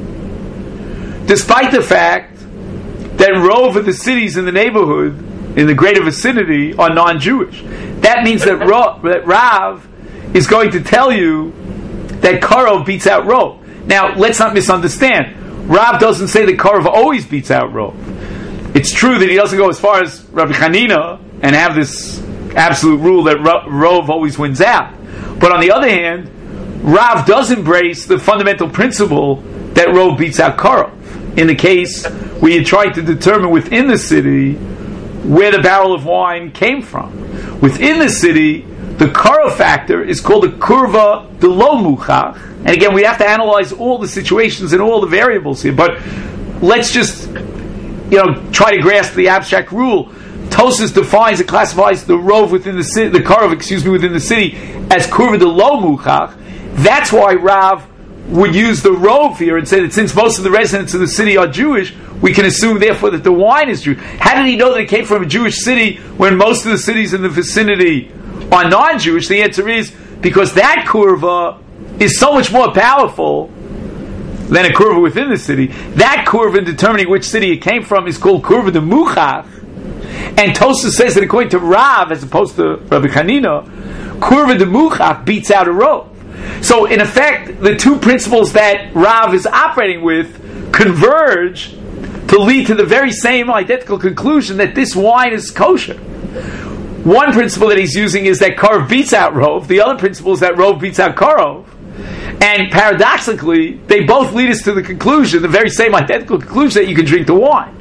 despite the fact that Rov of the cities in the neighborhood, in the greater vicinity, are non-Jewish. That means that Rav is going to tell you that Karov beats out Rov. Now, let's not misunderstand. Rav doesn't say that Karov always beats out Rov. It's true that he doesn't go as far as Rabbi Hanina and have this absolute rule that Rov always wins out. But on the other hand, Rav does embrace the fundamental principle that Rov beats out Karov. In the case where you try to determine within the city where the barrel of wine came from. Within the city, the Karov factor is called a kurva de lo muchach. And again, we have to analyze all the situations and all the variables here. But let's just, try to grasp the abstract rule. Tosfos defines and classifies the Rov within the city, the Karov, within the city as kurva de lo muchach. That's why Rav would use the Rov here and say that since most of the residents of the city are Jewish, we can assume therefore that the wine is Jewish. How did he know that it came from a Jewish city when most of the cities in the vicinity are non-Jewish? The answer is because that kurva is so much more powerful than a kurva within the city. That kurva in determining which city it came from is called kurva de muchach. And Tosfos says that according to Rav, as opposed to Rabbi Hanina, kurva de muchach beats out a Rov. So in effect, the two principles that Rav is operating with converge to lead to the very same identical conclusion that this wine is kosher. One principle that he's using is that Karov beats out Rov. The other principle is that Rov beats out Karov. And paradoxically, they both lead us to the conclusion, the very same identical conclusion, that you can drink the wine.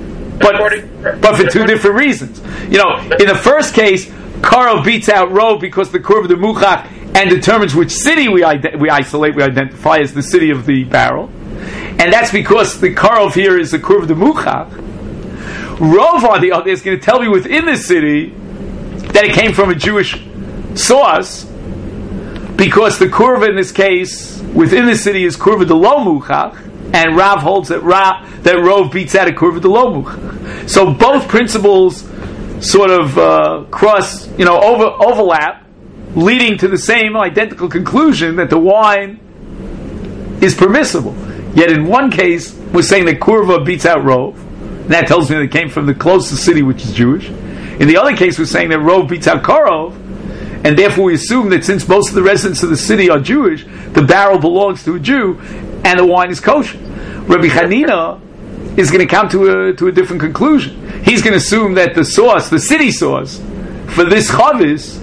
But for two different reasons. In the first case, Karov beats out Rov because the kurva de muchach and determines which city we identify as the city of the barrel. And that's because the Karov here is the kurva de muchach. Rov, on the other, is going to tell me within the city that it came from a Jewish source, because the kurva in this case within the city is kurva de lo muchach, and Rav holds that Rov beats out a kurva de lo muchach. So both principles sort of overlap, leading to the same identical conclusion that the wine is permissible. Yet in one case, we're saying that kurva beats out Rov, and that tells me that it came from the closest city, which is Jewish. In the other case, we're saying that Rov beats out Karov, and therefore we assume that since most of the residents of the city are Jewish, the barrel belongs to a Jew, and the wine is kosher. Rabbi Hanina is going to come to a different conclusion. He's going to assume that the source, the city source, for this chavis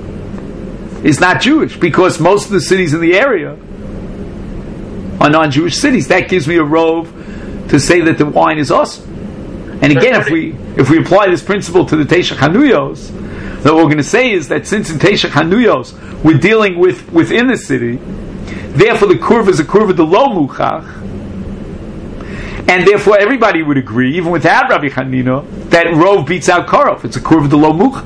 is not Jewish, because most of the cities in the area are non-Jewish cities. That gives me a rove to say that the wine is awesome. And again, if we apply this principle to the Teisha Chanuyos, then what we're going to say is that since in Teisha Chanuyos we're dealing with within the city, therefore the kurva is a kurva de lo muchach, and therefore everybody would agree, even without Rabbi Hanina, that rove beats out karov. It's a kurva de lo muchach.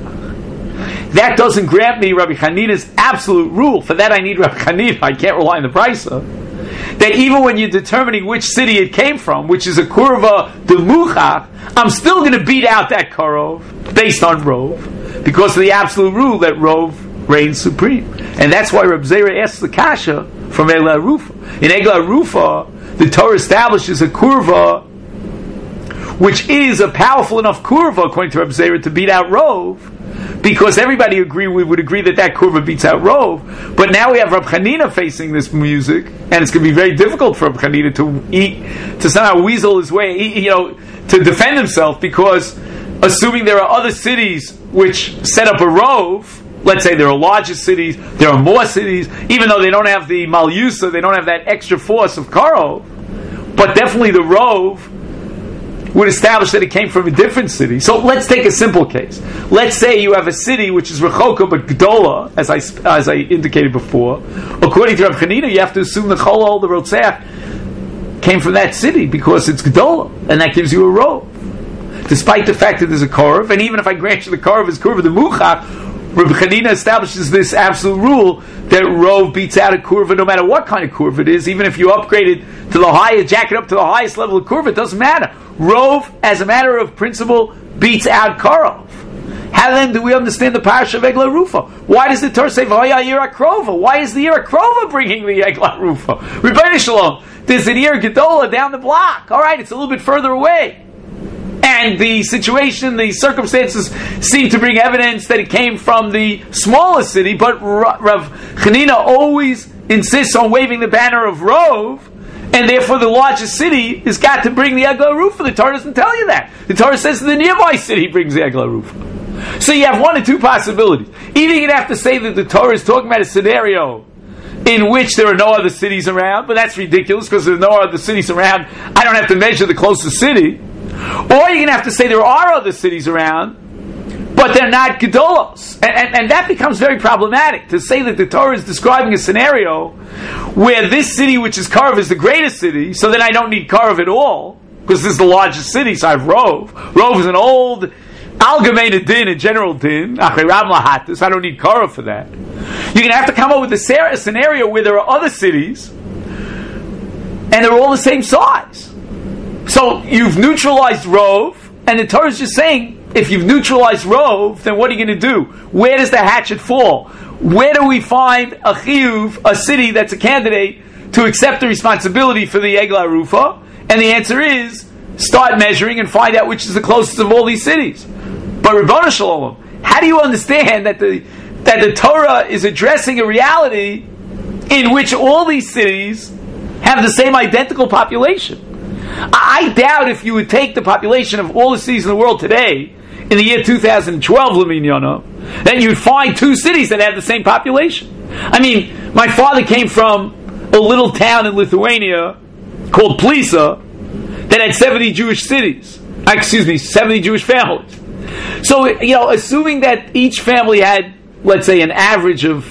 That doesn't grant me Rabbi Hanina's absolute rule. For that I need Rabbi Hanina. I can't rely on the brisa. That even when you're determining which city it came from, which is a kurva de muchach, I'm still going to beat out that karov based on rove, because of the absolute rule that rove reigns supreme. And that's why Reb Zera asks the kasha from Eglah Rufa. In Eglah Rufa, the Torah establishes a kurva which is a powerful enough kurva, according to Reb Zera, to beat out rove, because everybody would agree that kurva beats out rove. But now we have Reb Chanina facing this music, and it's going to be very difficult for Reb Chanina to somehow weasel his way, to defend himself, because assuming there are other cities which set up a rove, let's say there are larger cities, there are more cities, even though they don't have the malyusa, they don't have that extra force of karov, but definitely the rove would establish that it came from a different city. So let's take a simple case. Let's say you have a city which is rechoka but gdola, as I indicated before. According to Rav Chanina, you have to assume the cholol, the rotzeach, came from that city because it's gdola, and that gives you a rove. Despite the fact that there's a korv, and even if I grant you the korv is kurva de muchach, Rabbi Chanina establishes this absolute rule that rove beats out a kurva no matter what kind of kurva it is. Even if you upgrade it to the highest, jack it up to the highest level of kurva, it doesn't matter. Rove, as a matter of principle, beats out karov. How then do we understand the parasha of Eglah Rufa? Why does the Torah say V'hoya Yira Krova? Why is the Yira Krova bringing the Eglah Rufa? Rebbeinu Shalom, there's an Yira Gedola down the block. All right, it's a little bit further away. And the situation, the circumstances seem to bring evidence that it came from the smallest city, but Rav Chanina always insists on waving the banner of Rove, and therefore the largest city has got to bring the Eglah Rufa. The Torah doesn't tell you that. The Torah says the nearby city brings the Eglah Rufa. So you have one or two possibilities. Either you're going to have to say that the Torah is talking about a scenario in which there are no other cities around, but that's ridiculous because there's no other cities around. I don't have to measure the closest city. Or you're going to have to say there are other cities around, but they're not gedolos. And that becomes very problematic, to say that the Torah is describing a scenario where this city, which is Karv, is the greatest city, so then I don't need Karv at all, because this is the largest city, so I have Rove. Rove is an old Algemeine din, a general din, Achiram Lahatis, I don't need Karv for that. You're going to have to come up with a scenario where there are other cities, and they're all the same size. So you've neutralized Rove, and the Torah is just saying, if you've neutralized Rove, then what are you going to do? Where does the hatchet fall? Where do we find a chiyuv, a city that's a candidate to accept the responsibility for the Eglah Rufa? And the answer is, start measuring and find out which is the closest of all these cities. But Ribono Shel Olam, how do you understand that the Torah is addressing a reality in which all these cities have the same identical population? I doubt if you would take the population of all the cities in the world today, in the year 2012, Leminyana, then you'd find two cities that have the same population. I mean, my father came from a little town in Lithuania called Plisa that had 70 Jewish cities. 70 Jewish families. So, assuming that each family had, let's say, an average of,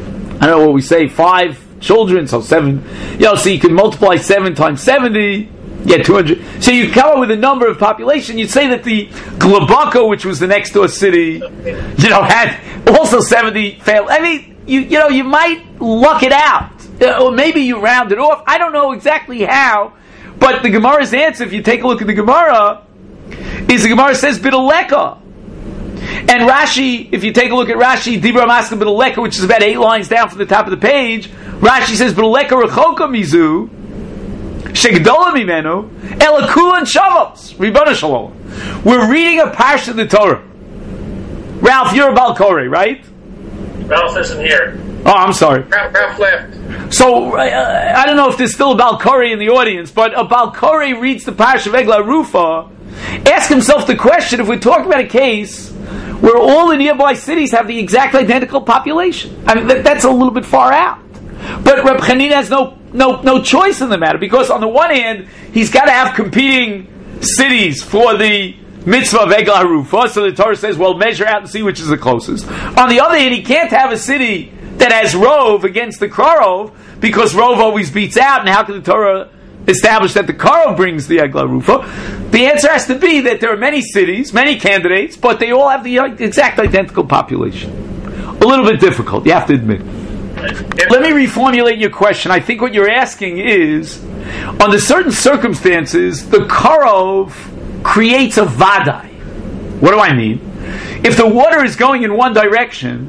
5 children, so 7, so you could multiply 7 times 70, yeah, 200. So you come up with a number of population. You'd say that the Glaboko, which was the next door city, had also 70 families. I mean, you might luck it out, or maybe you round it off. I don't know exactly how, but the Gemara's answer, if you take a look at the Gemara, is the Gemara says Bidaleka. And Rashi, if you take a look at Rashi, Dibra Maska Bidaleka, which is about 8 lines down from the top of the page, Rashi says Bidaleka Rechoka Mizu. Shegdola mimenu elakulan shavos Ribono Shel Olam. We're reading a parsha of the Torah. Ralph, you're a Bal Koreh, right? Ralph isn't here. Oh, I'm sorry. Ralph left. So, I don't know if there's still a Balkori in the audience, but a Balkori reads the Parsha of Eglah Rufa, ask himself the question, if we're talking about a case where all the nearby cities have the exact identical population. I mean, that's a little bit far out. But Reb Chanina has no choice in the matter, because on the one hand, he's got to have competing cities for the mitzvah of Eglah Rufa, so the Torah says, well, measure out and see which is the closest. On the other hand, he can't have a city that has Rov against the Karov, because Rov always beats out, and how can the Torah establish that the Karov brings the Eglah Rufa? The answer has to be that there are many cities, many candidates, but they all have the exact identical population. A little bit difficult, you have to admit. Let me reformulate your question. I think what you're asking is, under certain circumstances, the Karov creates a Vadai. What do I mean? If the water is going in one direction,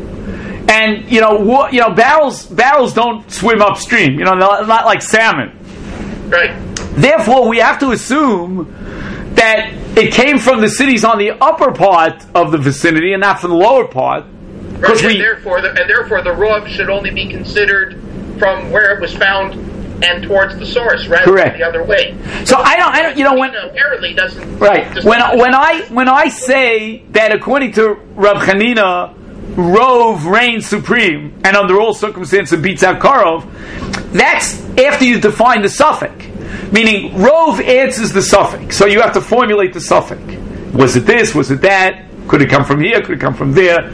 and barrels don't swim upstream. Not like salmon. Right. Therefore, we have to assume that it came from the cities on the upper part of the vicinity and not from the lower part. Right. And therefore, the rov should only be considered from where it was found and towards the source, rather than the other way. So I don't. When apparently doesn't. Right. When I say that according to Reb Chanina, Rov reigns supreme, and under all circumstances beats out Karov, that's after you define the suffix. Meaning, Rov answers the suffix, so you have to formulate the suffix. Was it this? Was it that? Could it come from here? Could it come from there?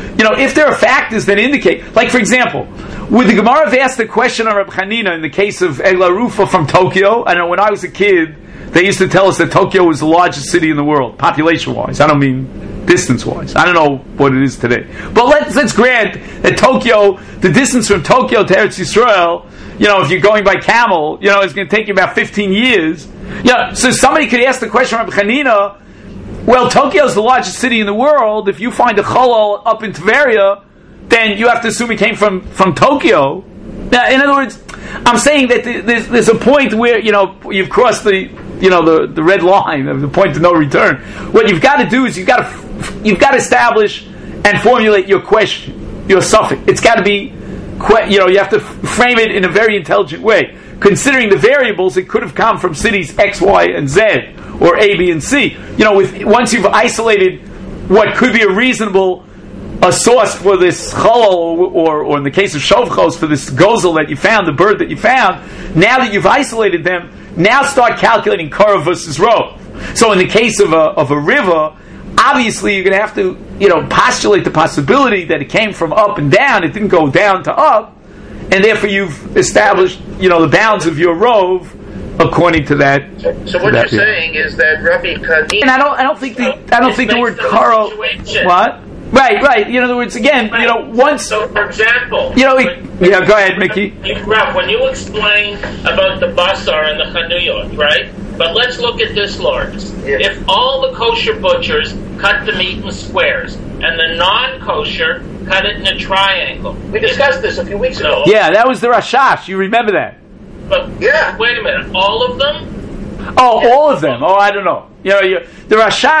If there are factors that indicate, like for example, would the Gemara have asked the question on Reb Chanina in the case of Eglah Rufa from Tokyo? I know when I was a kid, they used to tell us that Tokyo was the largest city in the world, population-wise. I don't mean distance-wise. I don't know what it is today. But let's grant that Tokyo, the distance from Tokyo to Eretz Yisrael, if you're going by camel, it's going to take you about 15 years. So somebody could ask the question of Reb Chanina, well, Tokyo is the largest city in the world. If you find a cholol up in Tveria, then you have to assume it came from Tokyo. Now, in other words, I'm saying that there's a point where you've crossed the red line, the point of no return. What you've got to do is you've got to establish and formulate your question, your suffix. It's got to be, you have to frame it in a very intelligent way. Considering the variables, it could have come from cities X, Y, and Z, or A, B, and C. Once you've isolated what could be a reasonable source for this cholol, or in the case of shovchos, for this gozel that you found, the bird that you found, now that you've isolated them, now start calculating Karov versus Rov. So in the case of a river, obviously you're going to have to postulate the possibility that it came from up and down, it didn't go down to up, and therefore you've established the bounds of your Rov according to that. So what you're saying is that Rabbi Chanina, and I don't think the word Karov. What? Right. In other words, again, once. So, for example, go ahead, Mickey. Ralph, when you explain about the basar and the chanuyot, right? But let's look at this, Lord. Yeah. If all the kosher butchers cut the meat in squares and the non-kosher cut it in a triangle, we discussed this a few weeks ago. Yeah, that was the Rashash. You remember that? But wait a minute, all of them? Oh, all of them. Oh, I don't know. The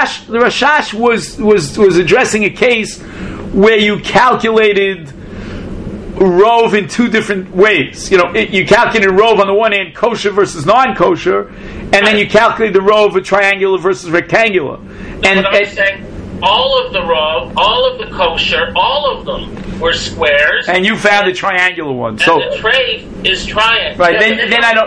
Rashash was addressing a case where you calculated Rov in two different ways. You calculated Rov on the one hand, kosher versus non-kosher, and then you calculated the Rov of triangular versus rectangular. And I'm saying, all of the Rov, all of the kosher, all of them were squares. And you found a triangular one. And so the tray is triangle. Right. Then I don't.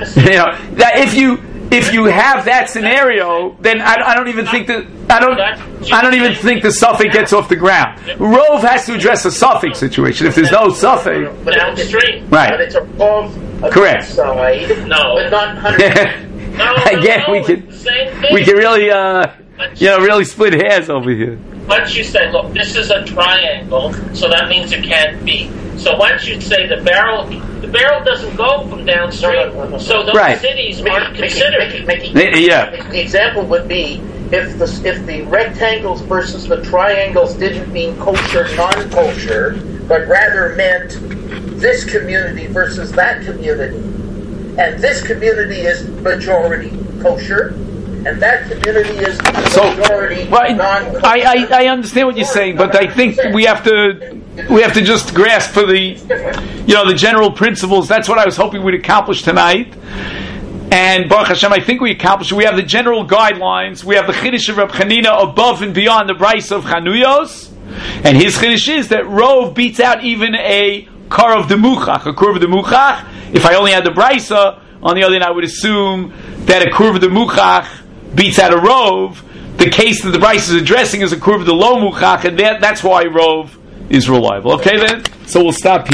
That if you have that scenario, then I don't even think that I don't even think the suffix gets off the ground. Rov has to address a suffix situation. If there's no suffix, downstream, right? But it's a Rov. Correct. Side, no, but not 100%. Again, we can really really split hairs over here. Once you say, look, this is a triangle, so that means it can't be. So once you say the barrel doesn't go from downstream, so those cities aren't considered. The example would be if the rectangles versus the triangles didn't mean kosher, non-kosher, but rather meant this community versus that community, and this community is majority kosher, and that community is majority non-kosher. I understand what you're saying, but I think we have to we have to just grasp for the general principles. That's what I was hoping we'd accomplish tonight. And Baruch Hashem, I think we accomplished it. We have the general guidelines. We have the Chiddush of Reb Chanina above and beyond the Brisa of Chanuyos. And his Chiddush is that Rov beats out even a Karav de Muchach, a Kurv de Muchach. If I only had the Brisa, on the other hand, I would assume that a Kurv de Muchach beats out a Rov. The case that the Brisa is addressing is a Kurv de Lo Muchach, and that's why Rov is reliable. Okay then? So we'll stop here.